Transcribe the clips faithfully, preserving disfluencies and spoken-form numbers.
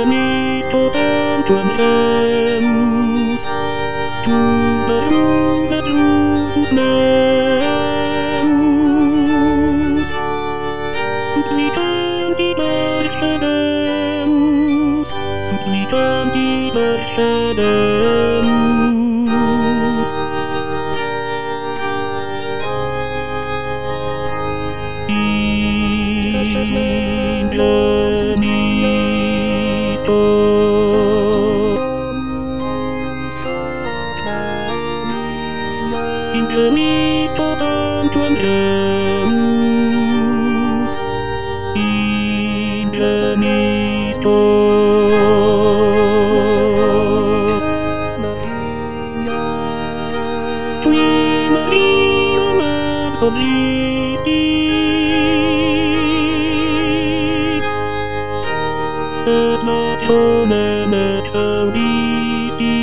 Indonesia bantuan hands to the bedroom's lands. Suplikan di bershadans, suplikan di bershadans. Indonesia bantuan hands, Indonesia. Tui Maria Mabsolisti, et nationem exaudisti.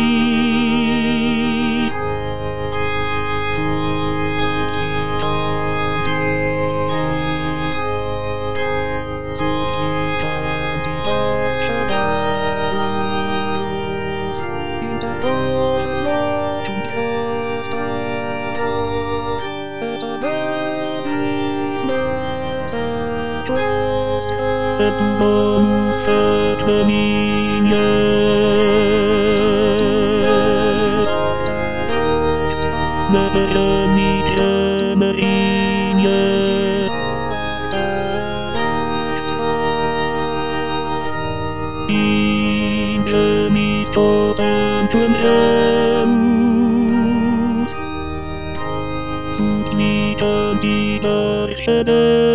Et bonus et benignat, neveremice merignat. Indonesia bantuan hands, suplikan di bershadans.